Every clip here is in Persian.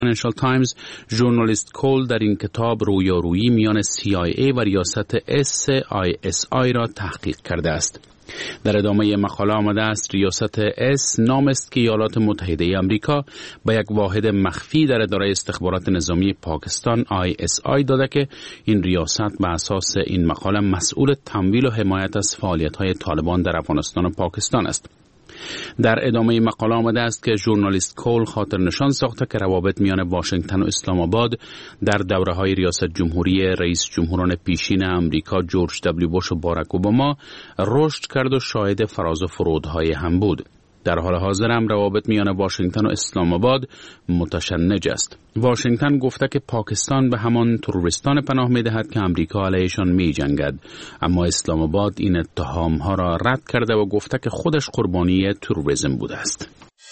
فاینانشال تایمز ژورنالیست کول در این کتاب رویارویی میان CIA و ریاست SISI را تحقیق کرده است. در ادامه مقاله آمده است ریاست S نام است که ایالات متحده آمریکا به یک واحد مخفی در اداره استخبارات نظامی پاکستان ISI داده که این ریاست به اساس این مقاله مسئول تمویل و حمایت از فعالیت‌های طالبان در افغانستان و پاکستان است. در ادامه مقاله آمده است که ژورنالیست کول خاطر نشان ساخته که روابط میان واشنگتن و اسلام آباد در دوره‌های ریاست جمهوری رئیس جمهوران پیشین آمریکا جورج دبلیو بوش و باراک اوباما رشد کرد و شاهد فراز و فرودهای هم بود. در حال حاضر هم روابط میان واشنگتن و اسلام آباد متشنج است. واشنگتن گفته که پاکستان به همان تروریستان پناه می‌دهد که آمریکا علیهشان می‌جنگد، اما اسلام آباد این اتهام‌ها را رد کرده و گفته که خودش قربانی تروریسم بوده است.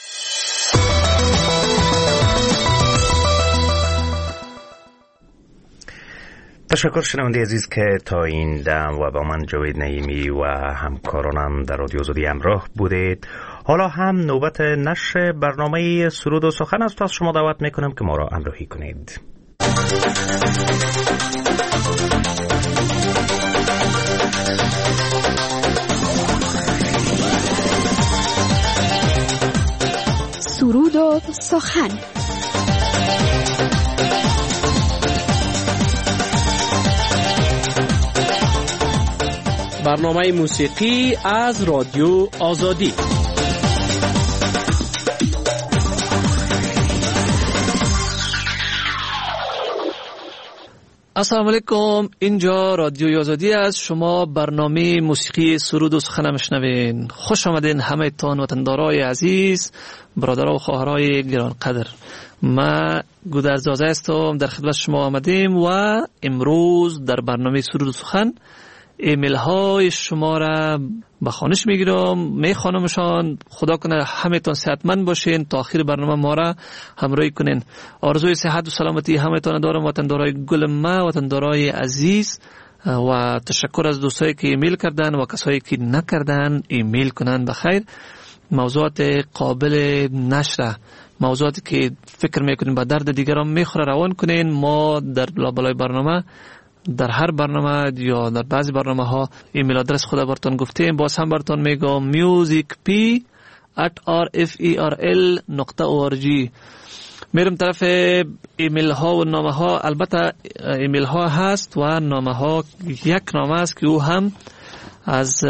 تشکر شنونده عزیز که تا این دم و با من جاوید نعیمی و همکارانم در رادیو آزادی همراه بودید. حالا هم نوبت نشر برنامه سرود و سخن است. از شما دعوت میکنم که ما را همراهی کنید. سرود و سخن. برنامه موسیقی از رادیو آزادی. السلام علیکم، اینجا رادیو آزادی است. شما برنامه موسیقی سرود و سخن میشنوین. خوش آمدین همه تان وطندارای عزیز، برادرها و خواهرای گران قدر. ما گودرزازه هستم، در خدمت شما آمدیم و امروز در برنامه سرود و سخن ایمیل های شما را به خوانش میگیرم، میخوانمشان. خدا کنه همه تان صحتمند باشین، تا آخر برنامه ما را همراهی کنین. آرزوی صحت و سلامتی همه تان دارم، وطندارای گل ما، وطندارای عزیز، و تشکر از دوستایی که ایمیل کردن و کسایی که نکردن ایمیل کنن. بخیر، موضوعات قابل نشر، موضوعاتی که فکر میکنین به درد دیگران میخوره روان کنین. ما در لابلای برنامه، در هر برنامه یا در بعضی برنامه ها ایمیل آدرس خود براتون گفتیم. باز هم براتون میگم musicp@rferl.org. میرم طرف ایمیل ها و نامه ها. البته ایمیل ها هست و نامه ها. یک نامه است که او هم از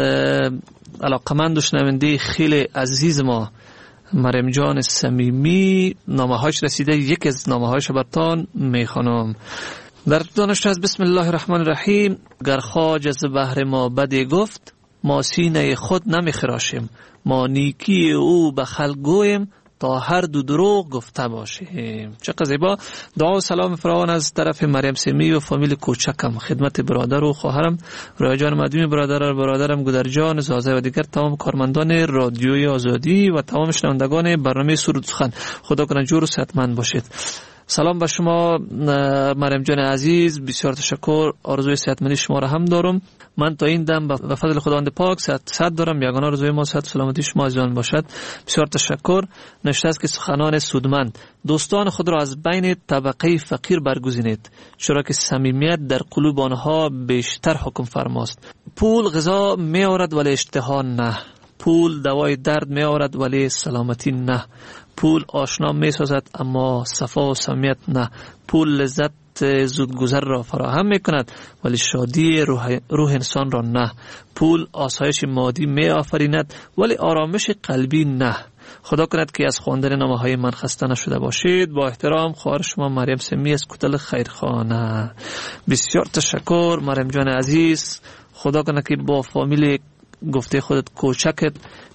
علاقمند و شنونده خیلی عزیز ما مریم جان صمیمی نامه هاش رسیده. یک از نامه هاش براتون میخوانم. در دانش از بسم الله الرحمن الرحیم. گر خواج از بحر ما بدی گفت، ما سینه خود نمیخراشیم. ما نیکی او به خلق گویم، تا هر دو دروغ گفته باشیم. چقدر زیبا. دعا و سلام فراوان از طرف مریم سمی و فامیل کوچکم، خدمت برادر و خواهرم رویا جان مدیمی، برادرم گودر جان زازه و دیگر تمام کارمندان رادیوی آزادی و تمام شنوندگان برنامه سرود سخن. خدا کنه جور و صحتمند باشید. سلام به شما مریم جان عزیز، بسیار تشکر. آرزوی صحتمندی شما را هم دارم. من تا این دم به فضل خداوند پاک صحت دارم. یگانه آرزوی ما صحت و سلامتی شما عزیزان باشد. بسیار تشکر. نشته است که سخنان سودمند، دوستان خود را از بین طبقه فقیر برگزینید، چرا که صمیمیت در قلوب آنها بیشتر حکم فرماست. پول غذا می آورد ولی اشتها نه. پول دوای درد می آورد ولی سلامتی نه. پول آشنا می سازد اما صفا و صمیمیت نه. پول لذت زودگذر را فراهم می کند ولی شادی روح انسان را نه. پول آسایش مادی می آفریند ولی آرامش قلبی نه. خدا کند که از خواندن نامه های من خسته نشده باشید. با احترام، خواهر شما مریم سمی از کتل خیرخانه. بسیار تشکر مریم جان عزیز. خدا کنه که با فامیل گفته خودت کوچکت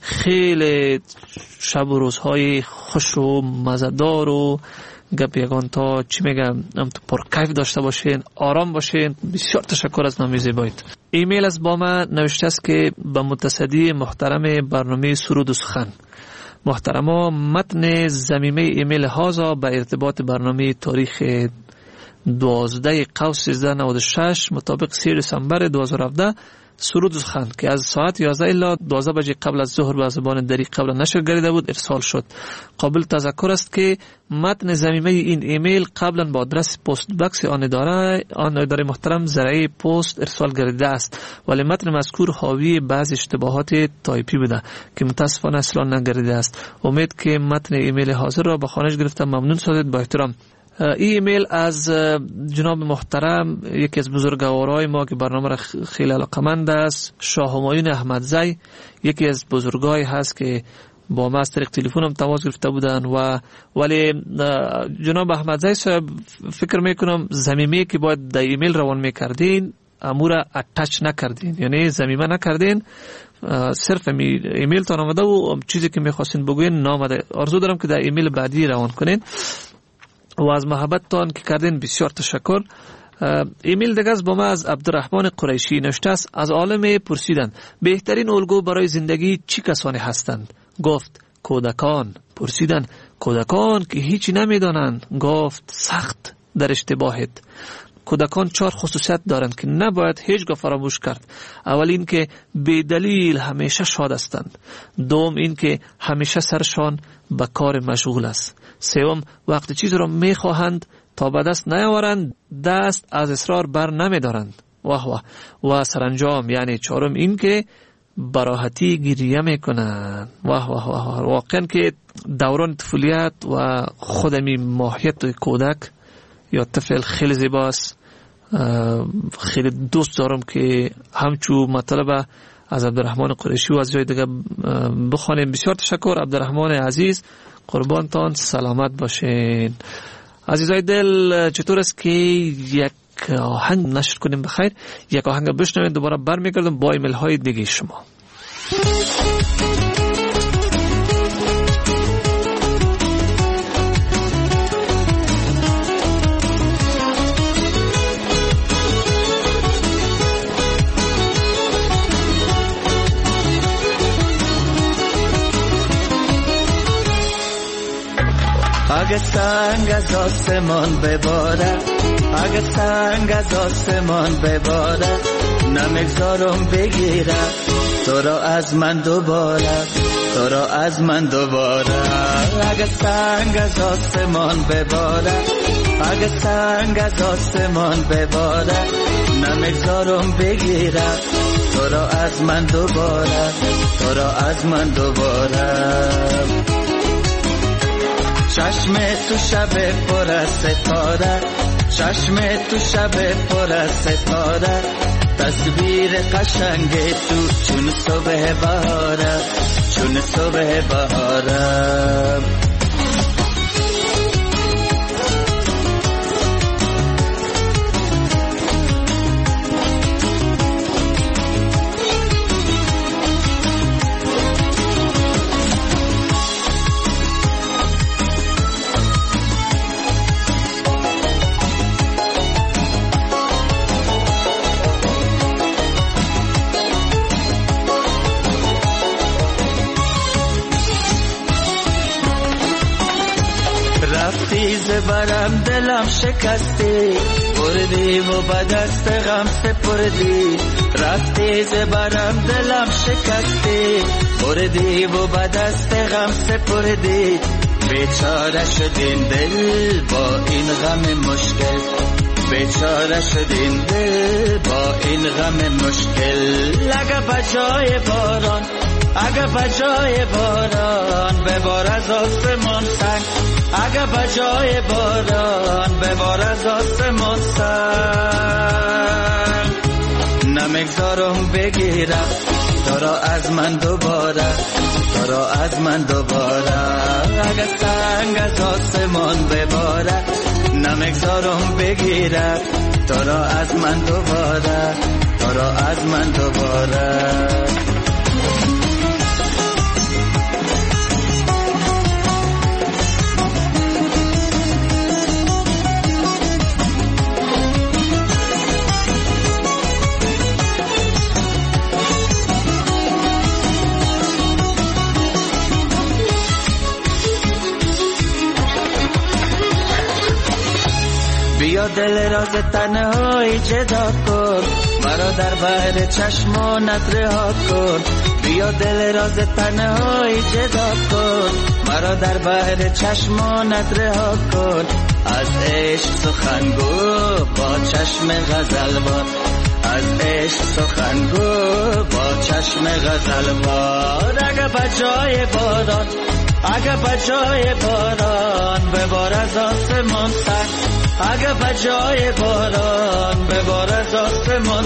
خیلی شب و روزهای خوش و مزدار و گپ یگان تا چی میگم پر کیف داشته باشین، آرام باشین. بسیار تشکر از نامی زیبایت. ایمیل از با من نوشته است که به متصدی محترم برنامه سرود و سخن، محترما متن ضمیمه ایمیل هازا به ارتباط برنامه تاریخ 12 قوس 1396 مطابق 3 دسامبر 2017 سرود و سخن که از ساعت 11 الی 12 بجه قبل از ظهر به زبان دری قبل نشر گردیده بود ارسال شد. قابل تذکر است که متن ضمیمه این ایمیل قبلا با آدرس پست باکس آن اداره محترم زرعی پست ارسال گردیده است، ولی متن مذکور حاوی بعض اشتباهات تایپی بوده که متاسفانه اصلا نگردیده است. امید که متن ایمیل حاضر را به خانش گرفتم. ممنون شدید. با احترام. این ایمیل از جناب محترم یکی از بزرگوارای ما که برنامه را خیلی علاقمند است، شاه همایون احمدزی، یکی از بزرگای هست که با ما از طریق تلفن هم تماس گرفته بودن ولی جناب احمدزی صاحب فکر میکنم ضمیمه که باید در ایمیل روان میکردین امور اتچ نکردین، یعنی ضمیمه نکردین، صرف ایمیل تان آمده و چیزی که میخواستین بگوین نامده. آرزو دارم که در ایمیل بعدی روان کنین و از محبتتان که کردین بسیار تشکر. ایمیل دیگه از با ما از عبدالرحمن قریشی نوشته است. از عالم پرسیدند بهترین الگو برای زندگی چی کسانی هستند؟ گفت کودکان. پرسیدند کودکان که هیچی نمیدانند؟ گفت سخت در اشتباهت. کودکان 4 خصوصیت دارند که نباید هیچگاه فراموش کرد. اول این که بی دلیل همیشه شاد هستند. دوم این که همیشه سرشان به کار مشغول است. سوم وقتی چیز را میخواهند تا به دست نیاورند دست از اصرار بر نمیدارند. و سرانجام یعنی چهارم این که براحتی گریه میکنند. واقعا که دوران طفولیت و خودمی ماهیت کودک یا طفل خیلی زیباست. خیلی دوست دارم که همچو مطلب از عبدالرحمن قریشی و از جای دیگه بخوانیم. بسیار تشکر عبدالرحمن عزیز، قربانتان، سلامت باشین. عزیزای دل، چطور است که یک آهنگ نشر کنیم؟ بخیر، یک آهنگ بشنویم، دوباره برمیگردم با ایمیل های دیگه شما. اگه سنگ از آسمان بباره، اگه سنگ از آسمان بباره، نمیگذارم بگیره تو را از من دوباره، تو را از من دوباره. اگه سنگ از آسمان بباره، اگه سنگ از آسمان بباره، نمیگذارم بگیره تو را از من دوباره، تو را از من دوباره. چشم تو شب پر از ستاره، چشم تو شب پر از ستاره، تصویر قشنگ تو چون صبح بهاره، چون صبح بهاره. برم دلم شکستی، بردی و به دست غم سپردی. رفتی زبرم دلم شکستی، بردی و به دست غم سپردی. بیچاره شدین دل با این غم مشکل، بیچاره شدین دل با این غم مشکل. اگه بجای باران، اگه بجای باران ببار از آسمان سنگ، اگه بجای باران ببار از آسمان سنگ، نمیگذارم بگیرم تو را از من دوباره، تو را از من دوباره. اگه سنگ از آسمان بباره، نمیگذارم بگیرم تو را از من دوباره، تو را از من دوباره. بیا دل راز تنهایی جدا کن، مرا در بحر چشمانت رها کن. بیا دل راز تنهایی جدا کن، مرا در بحر چشمانت رها کن. از عشق سخنگو با چشم غزلوار، از عشق سخنگو با چشم غزلوار. اگه بجای باران، اگه بجای باران ببار از آسمان سر، اگه بجای باران ببار از آسمان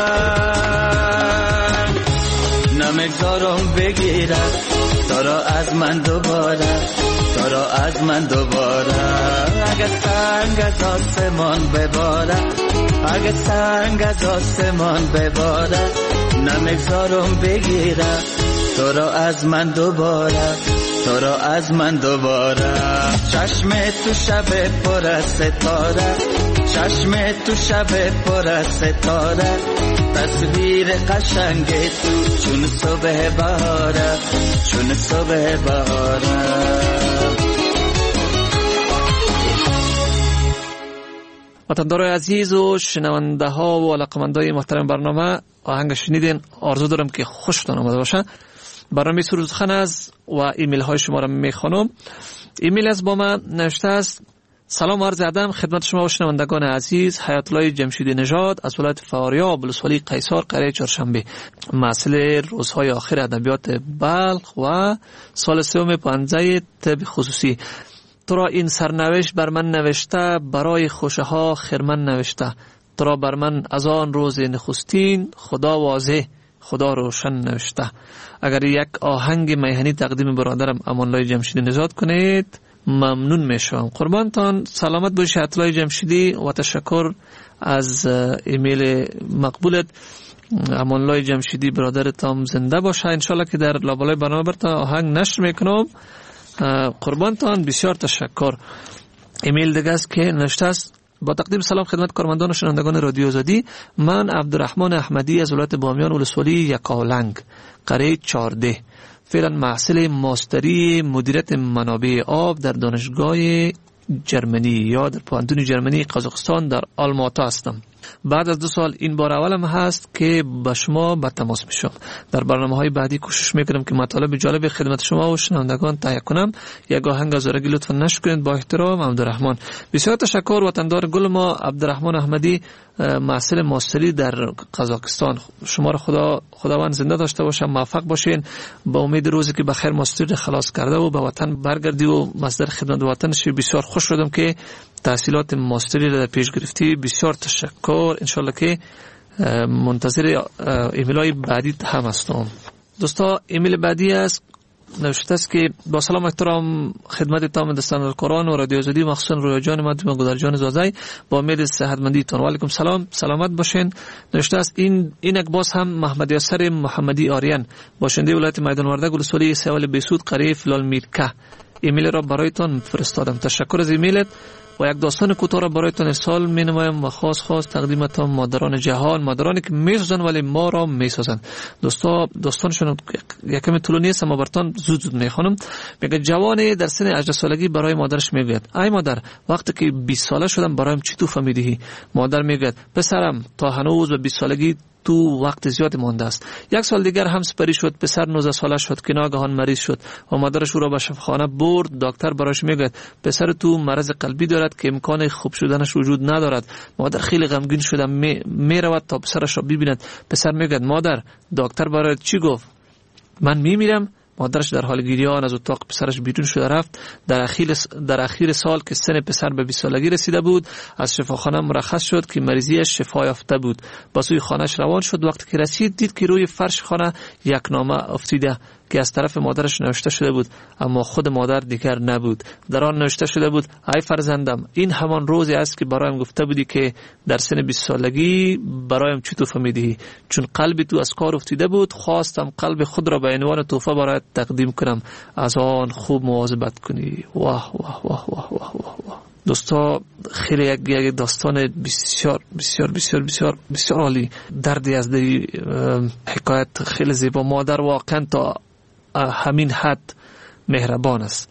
سر. نمیگذارم بگیرم تو را از من دوباره، تو را از من دوباره. اگه سنگ از آسمان بباره، اگه سنگ از آسمان بباره، نمیگذارم بگیرم تو را از من دوباره، تو را از من دوباره. چشم تو شب پر از ستاره، چشم تو شب پر از ستاره، تصویر قشنگ تو چون صبح بهاره، چون صبح بهاره. وطندار عزیز و شنونده ها و علاقمندای محترم برنامه، آهنگ شنیدین، آرزو دارم که خوشتون آمده باشه. برنامه سرود سخن است و ایمیل های شما را میخوانم. ایمیل از با من نوشته است: سلام عرض ادب خدمت شما و شنوندگان عزیز. حیات الله جمشیدی نژاد از ولایت فاریاب ولسوالی قیصر قریه چهارشنبه، محصل روزهای آخر ادبیات بلخ و سال سوم پانزه طب خصوصی. تو را این سرنوشت بر من نوشته، برای خوشه ها خرمن نوشته. تو را بر من از آن روز نخستین، خدا واضح خدا روشن نوشته. اگر یک آهنگ میهنی تقدیم برادرم امان الله جمشیدی نژاد کنید ممنون میشم. قربانتان، سلامت باشی حیات الله جمشیدی و تشکر از ایمیل مقبولت. امان الله جمشیدی برادرتم زنده باشه. انشالله که در لابلای برنامه برتا آهنگ نشر میکنم. قربانتان بسیار تشکر. ایمیل دیگه است که نوشته است: با تقدیم سلام خدمت کارمندان و شنوندگان رادیو آزادی، من عبدالرحمن احمدی از ولایت بامیان ولسوالی یکاولنگ قریه 14 فعلا محصل ماستری مدیریت منابع آب در دانشگاه جرمنی یا در پوهنتون جرمنی قزاقستان در آلماتا هستم. بعد از 2 سال این بار اولم هست که با شما به تماس میشم. در برنامه‌های بعدی کوشش میکنم که مطالب جالب خدمت شما و شنوندگان تهیه کنم. یک آهنگ از زارگی لطفا نشر کنید. با احترام، عبدالرحمن. بسیار تشکر. وطندار گل ما عبدالرحمن احمدی، محصل ماستری در قزاقستان. شما را خداوند زنده داشته باشه، موفق باشین. با امید روزی که بخیر ماستری خلاص کرده و به وطن برگردی و مصدر خدمت وطن شی. بسیار خوش شدم که تحصیلات ماستری را در پیش گرفتی. بسیار تشکر. انشالله که منتظر ایمیل‌های بعدی هم هستم. دوستا، ایمیل بعدی است نوشته است که با سلام احترام خدمت تمام دوستان القرآن و رادیو آزادی، مخصوصا رویا جان مدام گلرجان زازای، با امید صحتمندی تون. و علیکم سلام، سلامت باشین. نوشته است اینک باز هم محمد یاسر محمدی آریان، باشنده ولایت میدان وردک ولسوالی سیال بیسود قریه فلال میرکه، ایمیل را برایتان فرستادم. تشکر از ایمیلت. و یک داستان کوتاه را برایتان ارسال می‌نمایم و خاص تقدیمتان مادران جهان، مادرانی که می‌سازند ولی ما را می‌سازند. داستانشون یکم طولانی است اما براتون زود می‌خوانم. میگه جوانی در سن 18 سالگی برای مادرش میگوید: ای مادر، وقتی که 20 ساله شدم برایم چی تحفه می‌دهی؟ مادر میگوید: پسرم، تا هنوز به 20 سالگی تو وقت زیاد مانده است. 1 سال دیگر هم سپری شد. پسر 19 ساله شد که ناگهان مریض شد و مادرش او را به شفاخانه برد. دکتر براش میگه پسر تو مرض قلبی دارد که امکان خوب شدنش وجود ندارد. مادر خیلی غمگین شده میرود تا پسرش را ببیند. پسر میگه: مادر، دکتر برای چی گفت؟ من میمیرم. مادرش در حال گریان از اتاق پسرش بیرون شده رفت. در اخیر سال که سن پسر به 20 سالگی رسیده بود، از شفاخانه مرخص شد که مریضیش شفا یافته بود. با سوی خانهش روان شد. وقتی که رسید دید که روی فرش خانه یک نامه افتیده که از طرف مادرش نوشته شده بود، اما خود مادر دیگر نبود. در آن نوشته شده بود: ای فرزندم، این همان روزی است که برایم گفته بودی که در سن 20 سالگی برایم چی تحفه میدهی. چون قلب تو از کار افتیده بود، خواستم قلب خود را به عنوان تحفه برایت تقدیم کنم. از آن خوب مواظبت کنی. واه واه واه واه واه واه. دوستا، خیلی یک داستان بسیار بسیار بسیار بسیار بسیار عالی. دردی از دری حکایت خیلی زیبا. مادر واقعا تا همین حد مهربان است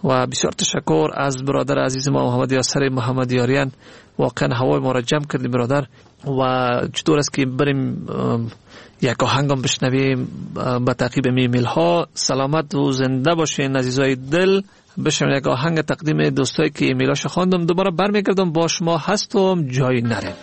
و بسیار تشکر از برادر عزیز ما محمد یاسر محمد یاریان. واقعا هوای ما را جمع کردیم برادر. و چطور است که بریم یک آهنگم بشنویم به تعقیب ایمیل ها. سلامت و زنده باشین عزیزای دل. بشنویم یک آهنگ تقدیم دوستایی که ایمیلاشو خواندم. دوباره برمیگردم با شما هستم، جایی نرین.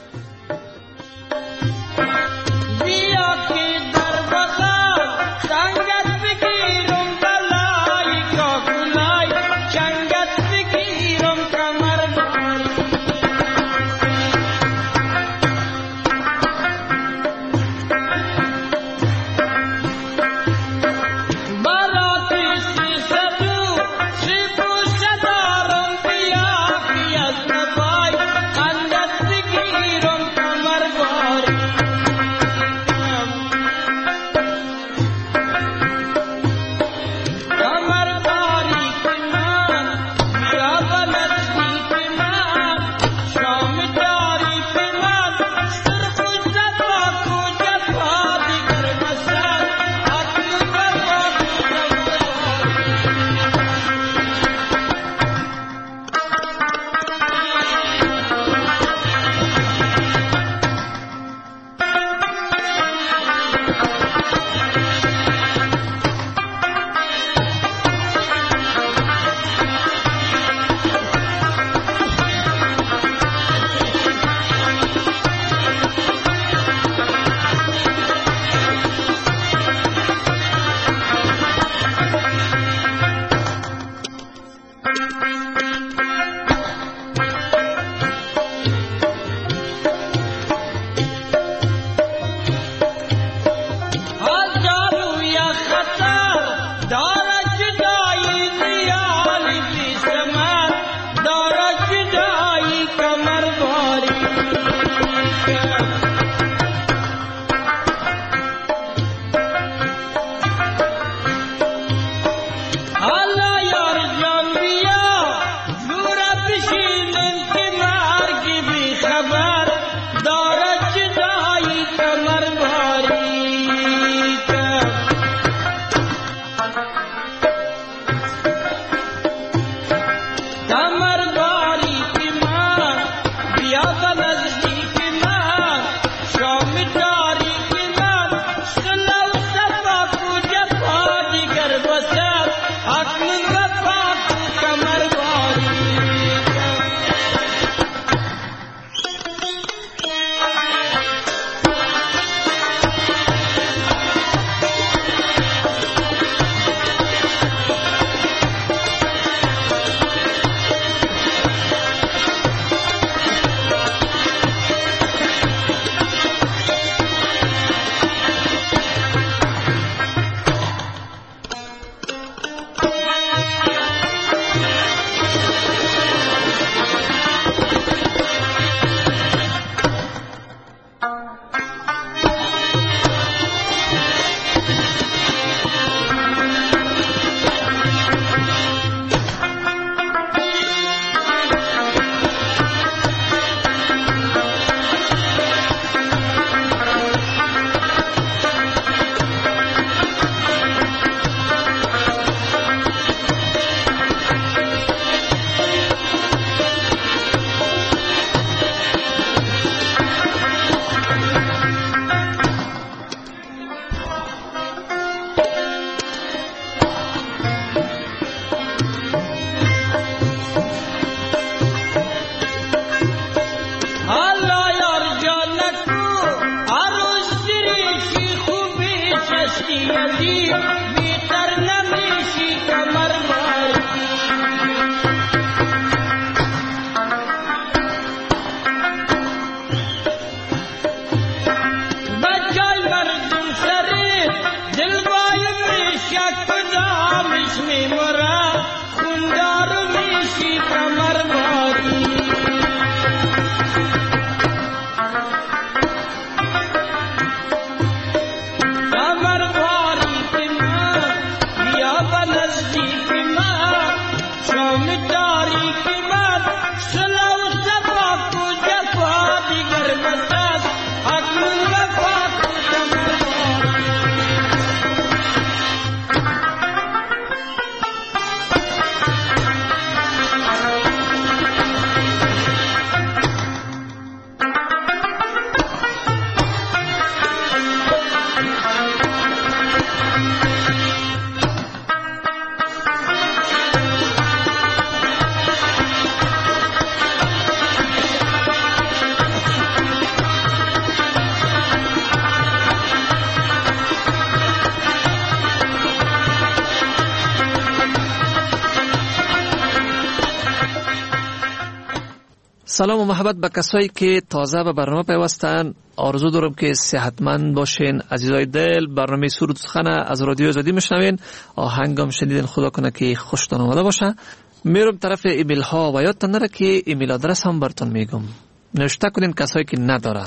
سلام و محبت به کسایی که تازه به برنامه پیوستن. آرزو دارم که صحتمند باشین. عزیزای دل، برنامه سرود سخن از رادیو آزادی میشنوین. آهنگم شنیدین، خدا کنه که خوشتون آمده باشه. میرم طرف ایمیل ها و یادتان نره که ایمیل آدرس هم براتون میگم. نوشته کنین کسایی که نداره.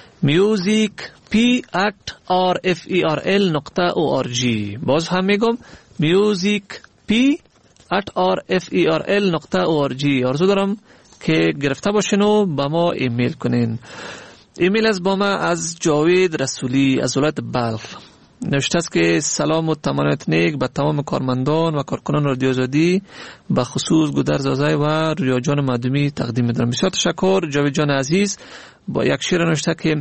musicp@rferl.org. باز هم میگم musicp@rferl.org. آرزو دارم که گرفته باشین و با ما ایمیل کنین. ایمیل از با ما از جاوید رسولی از ولایت بلخ. نوشته است که سلام و تمنیت نیک به تمام کارمندان و کارکنان رادیو آزادی، به خصوص گودرز زازای و رویا جان مدومی تقدیم می‌دارم. بسیار تشکر جاوید جان عزیز. با یک شعر نوشته که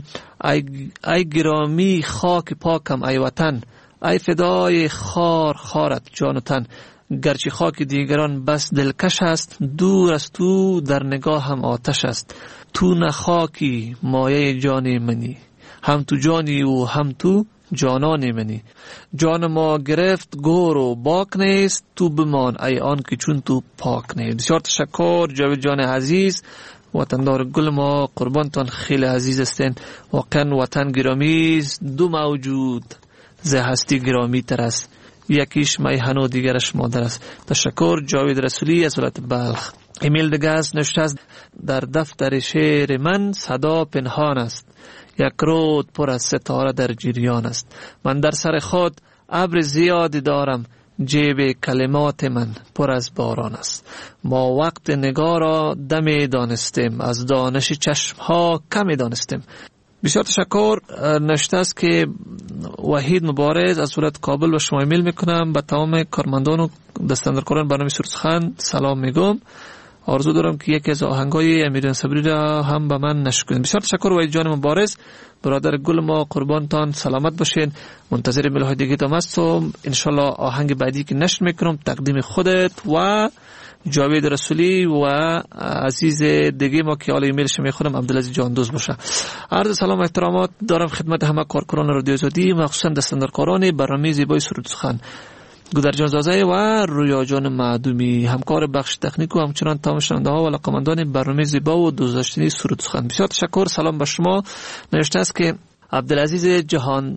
ای گرامی خاک پاکم ای وطن، ای فدای خارت جان و تن. گرچه خاک دیگران بس دلکش است، دور از تو در نگاه هم آتش است. تو نه خاکی مایه جان منی، هم تو جانی و هم تو جانان منی. جان ما گرفت گور و باک نیست، تو بمان ای آن که چون تو پاک نیست. بسیار تشکر جاوید جان عزیز. وطندار گل ما قربانتان خیلی عزیز استین. واقعا وطن گرامی است، دو موجود ز هستی گرامی تر است، یکیش میهن و دیگرش مادر است. تشکر جاوید رسولی از ولایت بلخ. ایمیل دیگه است نوشته است در دفتر شعر من صدا پنهان است، یک رود پر از ستاره در جریان است. من در سر خود ابر زیادی دارم، جیب کلمات من پر از باران است. ما وقت نگاه را دمی دانستیم، از دانش چشم ها کمی دانستیم. بسیار تشکر. نوشته است که وحید مبارز از ولایت کابل و شما ایمیل میکنم. به تمام کارمندان و دستاندرکاران برنامه سرود سخن سلام میگم. آرزو دارم که یکی از آهنگای امیران صبری را هم به من نشر کنید. بسیار تشکر وحید جان مبارز، برادر گل ما، قربانتان سلامت باشین. منتظر ایمیل های دیگه تام هستم. انشالله آهنگ بعدی که نشر میکنم تقدیم خودت و جاوید رسولی و عزیز دیگه ما که حالا ایمیلش میخونم عبدالعزیز جاندوز باشه. عرض سلام و احترامات دارم خدمت همه کارکنان رادیو آزادی، مخصوصا دستاندرکاران برنامه زیبای سرود سخن، گودرجان زازای و رویا جان معدومی، همکار بخش تکنیک و همچنان تمام شنونده ها و علاقه‌مندان برنامه زیبا و دوست داشتنی سرود سخن. بسیار تشکر. سلام به شما. نوشته است که عبدالعزیز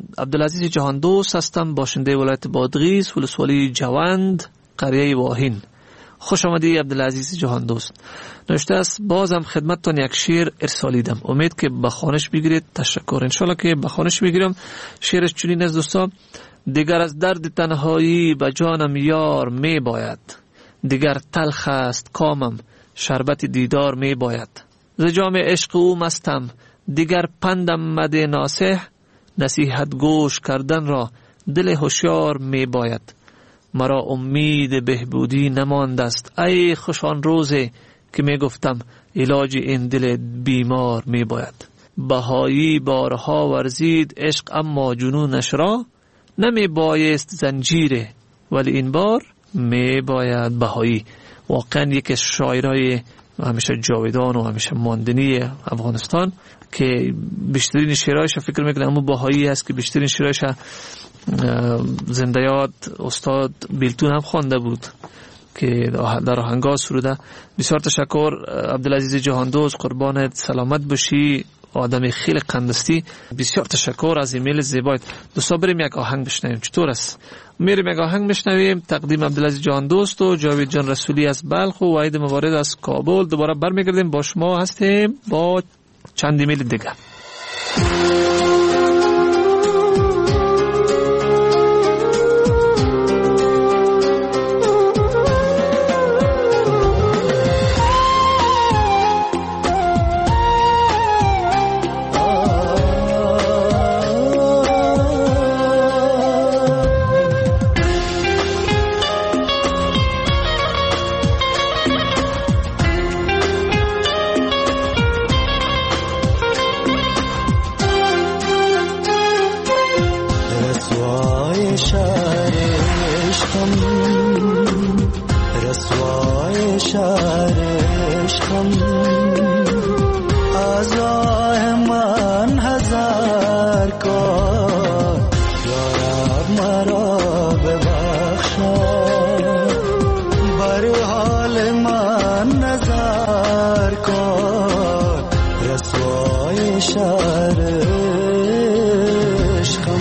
جهان دوست هستم، باشنده ولایت بادغیس، ولسوالی جوند، قریه واهین. خوش آمدی عبدالعزیز جهان دوست. نوشته است بازم خدمتتان یک شعر ارسالیدم، امید که به خوانش بگیرید. تشکر. انشالله که به خوانش بگیرم. شعرش چنین است دوستا: دیگر از درد تنهایی به جانم یار می باید، دیگر تلخ است کامم شربت دیدار می باید. ز جام عشق او مستم، دیگر پندم مده ناصح، نصیحت گوش کردن را دل هوشیار می باید. مرا امید بهبودی نمانده است، ای خوشان روزی که می گفتم علاج این دل بیمار می باید. بهایی بارها ورزید عشق اما جنونش را، نمی بایست زنجیره ولی این بار می باید بهایی. واقعا یک از شاعرای همیشه جاودان و همیشه ماندنی افغانستان که بیشترین شعرهایش فکر میکنم اما بهایی است که بیشترین شعرهایش زنده یاد استاد بیلتون هم خوانده بود که در آهنگا سروده. بسیار تشکر عبدالعزیز جهاندوست، قربانت سلامت باشی، آدم خیلی قندستی. بسیار تشکر از ایمیل زیبایت. دوستا بریم یک آهنگ بشنویم. چطور است؟ میریم یک آهنگ بشنویم. تقدیم عبدالعزیز جهاندوست و جاوید جان رسولی از بلخ و وحید مبارز از کابل. دوباره برمیگردیم با شما هستیم با چند ایمیل دیگه. شهر عشقم.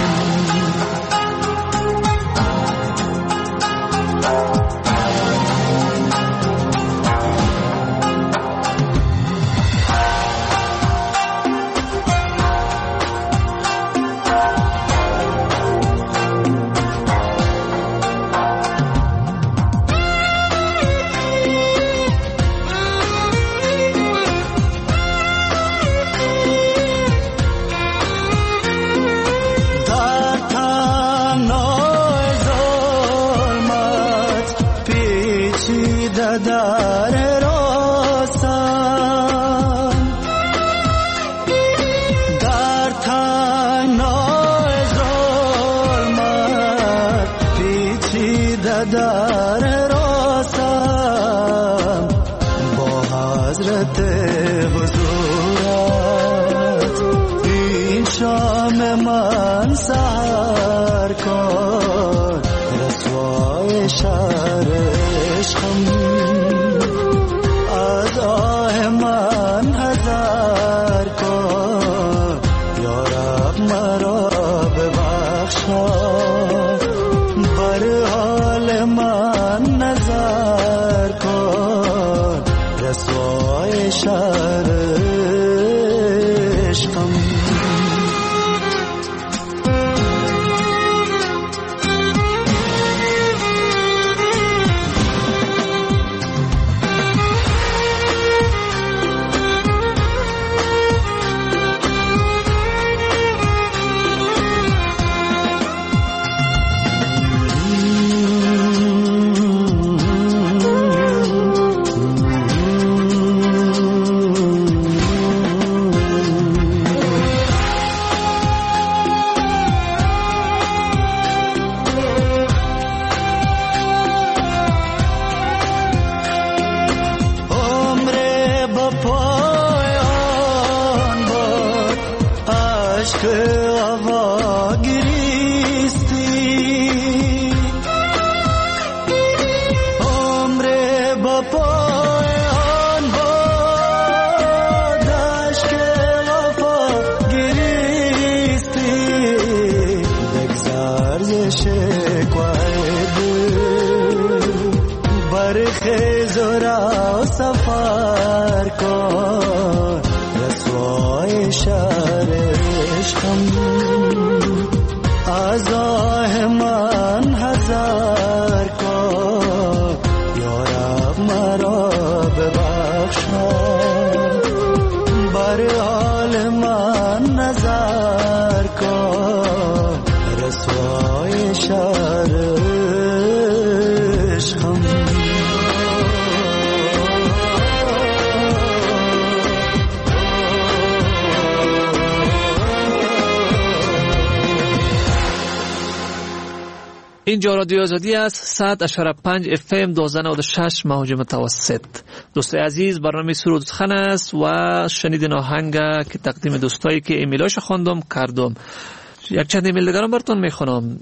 اینجا رادیو آزادی است. 100.5 FM 1296 موج متوسط. دوستای عزیز، برنامه سرود سخن است و شنیدین آهنگ که تقدیم دوستایی که ایمیلاش خواندم کردم. یک چند ایمیل دیگرم براتون میخونم.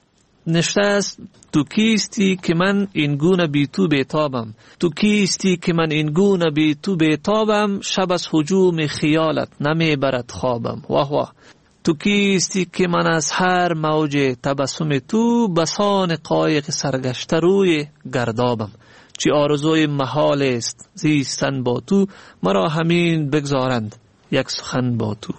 نشته است: تو کیستی که من این گونه بی تو بیتابم، تو کیستی که من این گونه بی تو بیتابم، شب از هجوم خیالت نمیبرد خوابم. واه واه. تو کیستی که من از هر موج تبسم تو، بسان قایق سرگشته روی گردابم. چی آرزوی محال است زیستن با تو، مرا همین بگذارند یک سخن با تو.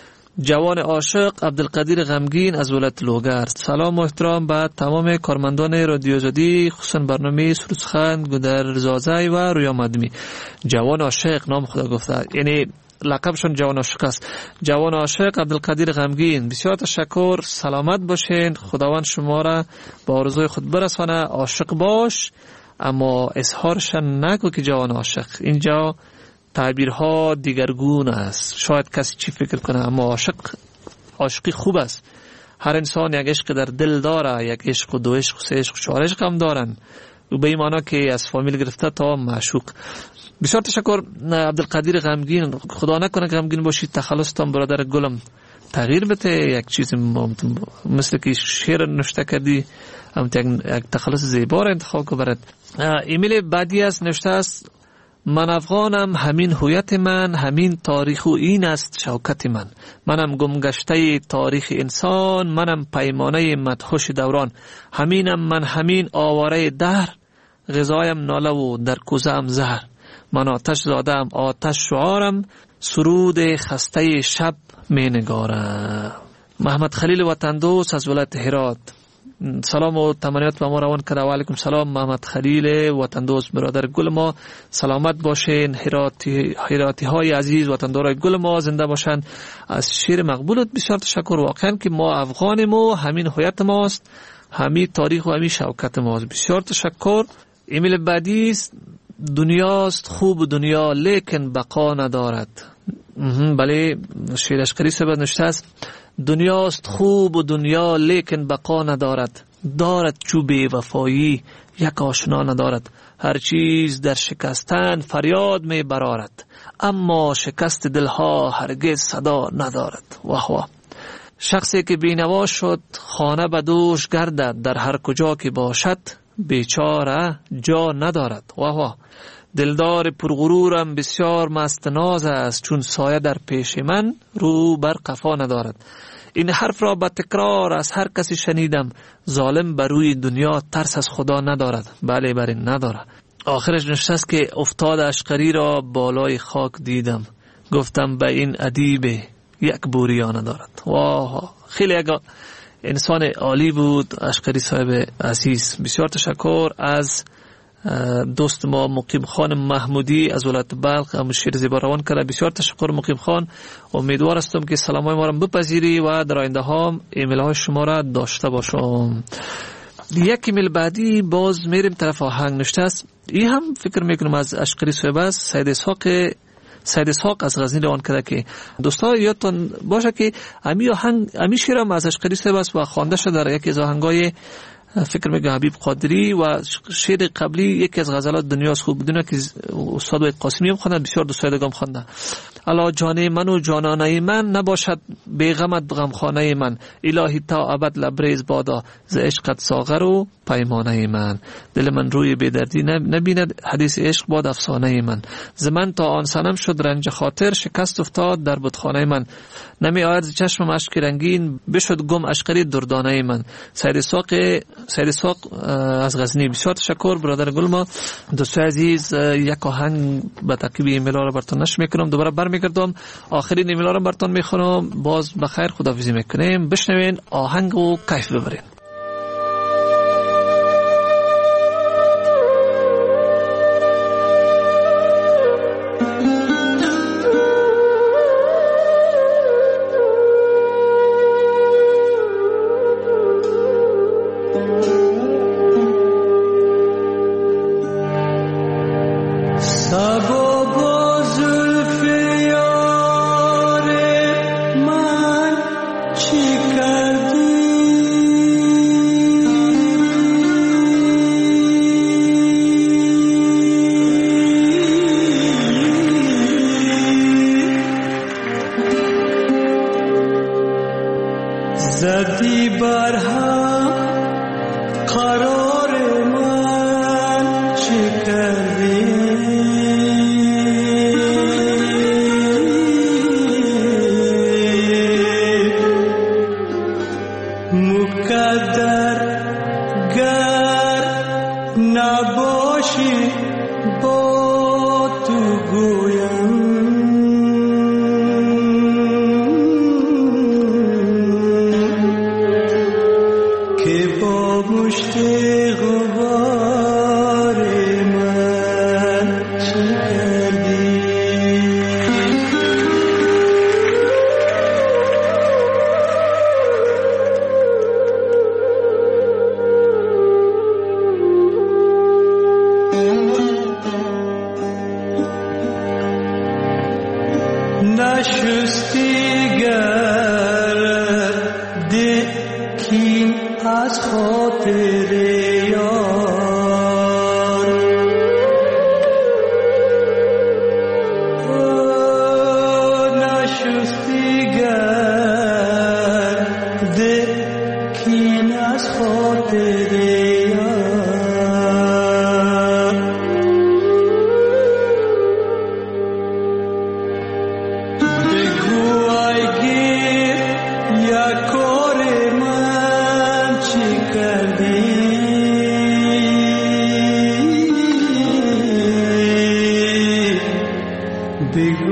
جوان عاشق عبدالقدیر غمگین از ولایت لوگر. سلام و احترام به تمام کارمندان رادیو آزادی، خصوصا برنامه سرود سخن گودر زازای و رویا مدمی. جوان عاشق نام خدا گفته، یعنی لقبشون جوان عاشق است. جوان عاشق عبدالقدیر غمگین، بسیار تشکر، سلامت باشین، خداوند شما را با آرزوی خود برسانه. عاشق باش اما اظهارش نکو که جوان عاشق. اینجا تعبیرها دیگرگون است، شاید کسی چی فکر کنه، اما عاشقی خوب است. هر انسان یک عشق در دل داره، یک عشق و دو عشق و سه عشق و چهار عشق هم دارن، و به این معنی که از فامیل گرفته تا معشوق. بسیار تشکر عبدالقدیر غمگین. خدا نکنه غمگین باشید، تخلصتان برادر گلم تغییر بده، یک چیز مثل که شعر نوشته کردی، یک تخلص زیبا را انتخاب که برد. ایمیل بعدی است، نوشته است: من افغانم، همین هویت من، همین تاریخ و این است شوکت من. منم گمگشته تاریخ انسان، منم پیمانه مدهوش دوران. همینم من، همین آواره دهر، غذایم ناله و در کوزه‌ام زهر. من آتش زادم، آتش شعارم، سرود خسته شب می نگارم. محمد خلیل وطن دوست از ولایت هرات سلام و تمنیات به ما روان کرده. و علیکم سلام محمد خلیل وطن دوست برادر گل ما، سلامت باشین. هراتی های عزیز وطندارای گل ما زنده باشن. از شعر مقبولت بسیار تشکر. واقعا که ما افغانیم و همین هویت ماست، همین تاریخ و همین شوکت ماست. بسیار تشکر. ایمیل بعدی دنیاست خوب دنیا لیکن بقا ندارد. بله شعر اشقری صاحب نوشته است دنیاست خوب و دنیا لیکن بقا ندارد، دارد چوب وفایی یک آشنا ندارد. هر چیز در شکستن فریاد می برارد، اما شکست دلها هرگز صدا ندارد. واه واه. شخصی که بینوا شد خانه به دوش گردد، در هر کجا که باشد بیچاره جا ندارد. واه واه. دلدار پرغرورم بسیار مست ناز است، چون سایه در پیش من رو بر قفا ندارد. این حرف را به تکرار از هر کسی شنیدم، ظالم بر روی دنیا ترس از خدا ندارد. بله بله ندارد. آخرش نشسته است که افتاد اشقری را بالای خاک دیدم، گفتم به این ادیب یک بوریا ندارد. واه خیلی یک انسان عالی بود اشقری صاحب عزیز. بسیار تشکر از دوست ما مقیم خان محمودی از ولایت بلخ هم شعر زیبا روان کرده. بسیار تشکر مقیم خان. امیدوار هستم که سلامای ما را بپذیری و در آینده ها ایمیل های شما را داشته باشم. یک ایمیل بعدی باز میریم طرف آهنگ نوشته است. این هم فکر میکنم از اشقری صاحب است. سید اسحاق از غزنی روان کرده که دوستا یادتون باشه که امی شعر هم از اشقری صاحب است و خوانده شده در یکی از آهنگای فکر میگم حبیب قادری و شعر قبلی یکی از غزلات دنیاست خوب بدونه که استاد وحید قاسمی هم خوانده. بسیار دوستای دیگه هم خوانده. الا جان من و جانانه من، نباشد بیغمت غمخانه من. الهی تا ابد لبریز بادا، ز عشقت ساغر و پیمانه من. دل من روی بیدردی نبیند، حدیث عشق باد افسانه من. ز من تا آن سنم شد رنج خاطر، شکست افتاد در بتخانه من. نمی آید ز چشمم اشک رنگین، بشد گم اشقری دردانه من. سید اسحاق از غزنی. بسیار تشکر برادر گل ما. دوستای عزیز یک آهنگ به تعقیب ایمیل ها را براتون نشر میکنم، دوباره برمیگردم آخرین ایمیل ها را براتون میخونم. باز بخیر خداحافظی میکنیم. بشنوین آهنگ و کیف ببرین.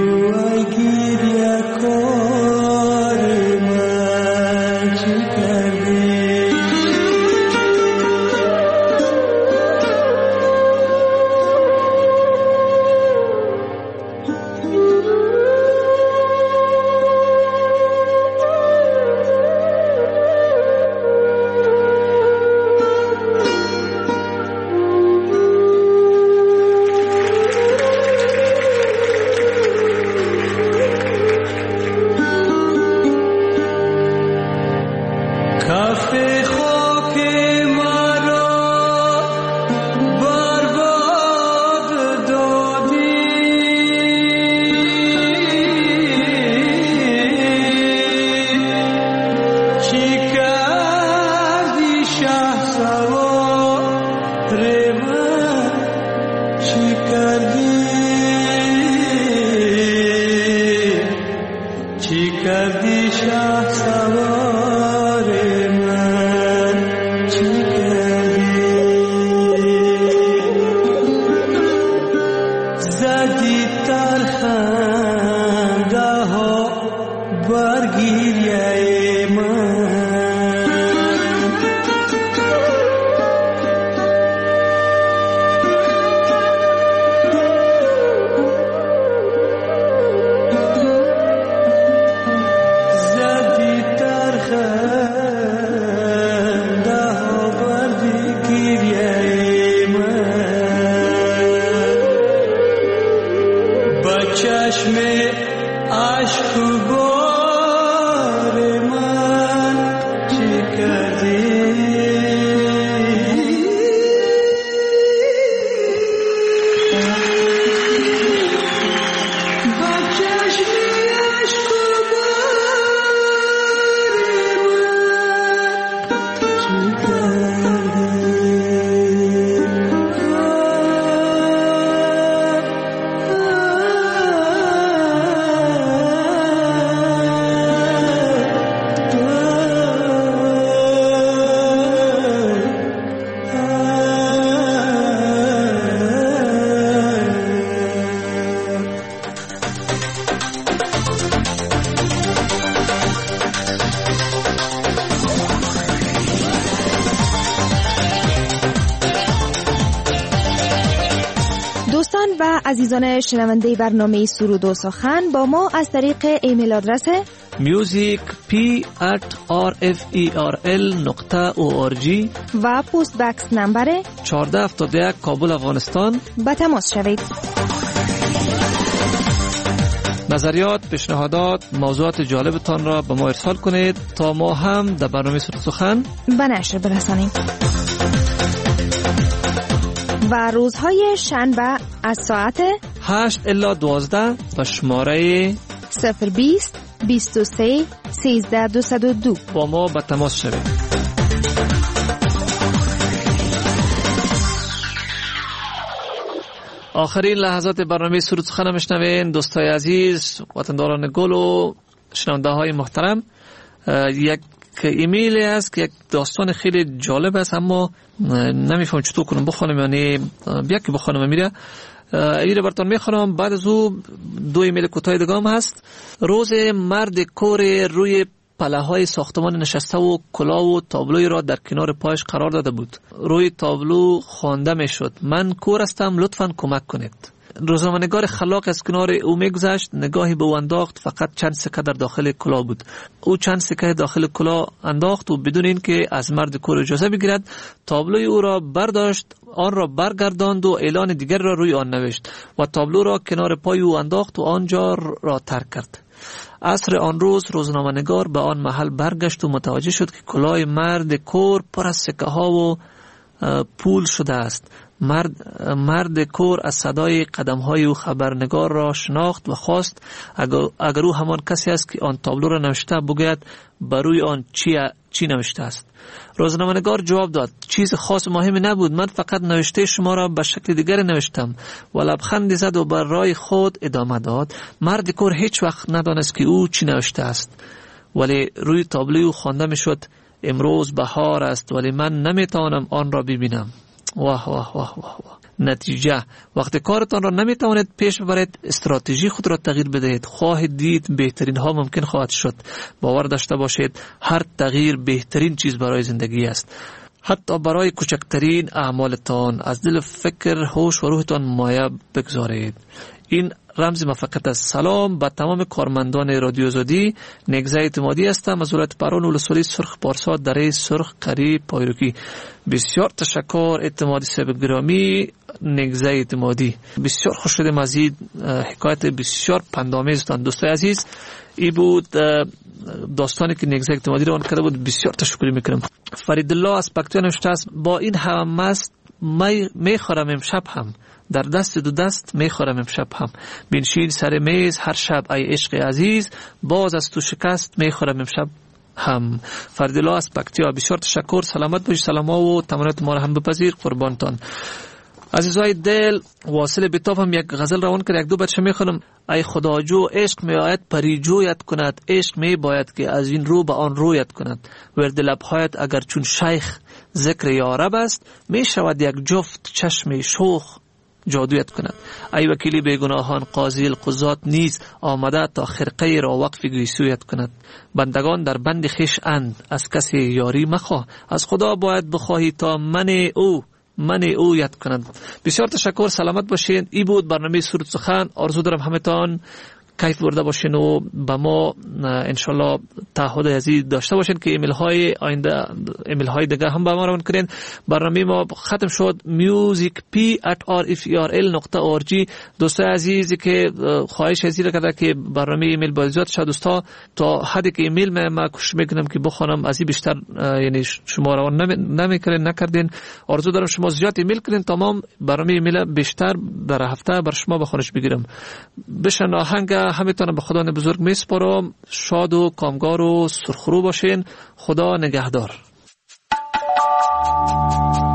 عزیزان شنونده برنامه سرود و سخن با ما از طریق ایمیل آدرس music@rferl.org و پست بکس نمبر 1471 کابل افغانستان به تماس شوید. نظریات، پیشنهادات، موضوعات جالبتان را به ما ارسال کنید تا ما هم در برنامه سرود و سخن به نشر برسانیم. و روزهای شنبه از ساعت 8 الی 12 به شماره 020 23 13 202 با ما به تماس شوید. آخرین لحظات برنامه سرود سخن میشنوین. دوستای عزیز، وطنداران گل و شنونده های محترم، یک ایمیلی است که یک داستان خیلی جالب است، اما نمیفهم چطور کنم بخونم، یعنی بیاکی بخونم میره ایره براتون میخونم. بعد از او دو ایمیل کوتاه دیگه هم هست. روز مرد کور روی پله های ساختمان نشسته و کلاه و تابلوی را در کنار پایش قرار داده بود. روی تابلو خوانده میشد: من کور هستم، لطفاً کمک کنید. روزنامه‌نگار خلاق از کنار او میگذشت، نگاهی به او انداخت. فقط چند سکه در داخل کلاه بود. او چند سکه داخل کلاه انداخت و بدون اینکه از مرد کور اجازه بگیرد تابلوی او را برداشت، آن را برگرداند و اعلان دیگر را روی آن نوشت و تابلو را کنار پای او انداخت و آنجا را ترک کرد. عصر آن روز روزنامه‌نگار به آن محل برگشت و متوجه شد که کلاه مرد کور پر از سکه ها و پول شده است. مرد کور از صدای قدم های او خبرنگار را شناخت و خواست اگر او همان کسی است که آن تابلو را نوشته بگوید بر روی آن چی نوشته است. روزنامه‌نگار جواب داد: چیز خاص مهمی نبود، من فقط نوشته شما را به شکل دیگر نوشتم. و لبخندی زد و بر راه خود ادامه داد: مرد کور هیچ وقت ندانست که او چی نوشته است، ولی روی تابلو خوانده میشد: امروز بهار است ولی من نمیتوانم آن را ببینم. واه واه واه واه واه. نتیجه وقتی کارتان را نمیتوانید پیش ببرید، استراتژی خود را تغییر بدهید. خواهید دید بهترین ها ممکن خواهد شد. باور داشته باشید هر تغییر بهترین چیز برای زندگی است. حتی برای کوچکترین اعمالتان از دل فکر، هوش و روحتان مایه بگذارید. این رمز موفقیت است. سلام به تمام کارمندان رادیو آزادی. نگزه اعتمادی هستم از ولایت پران ولسوالی سرخ پارسا دره سرخ قریب پایروکی. بسیار تشکر اعتمادی صاحب گرامی. نگزه اعتمادی بسیار خوش شدم از این حکایت بسیار پندآمیزتان. دوستای عزیز، این بود داستانی که نگزه اعتمادی روان کرده بود. بسیار تشکر میکنم. فرید الله از پکتیا نوشته است با این هم است میخورم امشب هم، در دست دو دست میخورم امشب هم، بنشین سر میز هر شب ای عشق عزیز، باز از تو شکست میخورم امشب هم. فرید الله از پکتیا بسیار تشکر. سلامت باشید. سلام و تمنیات ما را هم بپذیر. قربانتان. عزیزای دل، واصل بیتاب هم یک غزل روان کرد. یک دو بچه میخونم. ای خداجو عشق می آید پریجویت کند، عشق می باید که از این رو به آن رویت کند. ورد لبهایت اگر چون شیخ ذکر یارب است، می شود یک جفت چشم شوخ جادویت کند. ای وکیلی بیگناهان قاضی القضات نیز آمده تا خرقه را وقف گیسویت کند. بندگان در بند خویش اند، از کسی یاری مخواه، از خدا باید بخواهی تا من او یاد کند. بسیار تشکر. سلامت باشین. ای بود برنامه سرود سخن. آرزو دارم همتان کیف برده باشین و به ما انشالله تعهد عزیز داشته باشین که ایمیل های آینده، ایمیل های دیگه هم به ما روان کنین. برنامه ما ختم شد. musicp@rferl.org. دوستای عزیزی که خواهش عزیز کرده که برنامه ایمیل با زیاد شد، دوستا تا حدی که ایمیل ما کوشش میکنم که بخونم، از این بیشتر یعنی شما روان نکردین. آرزو دارم شما زیاد ایمیل کنین تمام برنامه ایمیل بیشتر در هفته بر شما بخونش بگیرم. بشن آهنگ همتون به خدا بزرگ میسپارم. شاد و کامگار و سرخرو باشین. خدا نگهدار.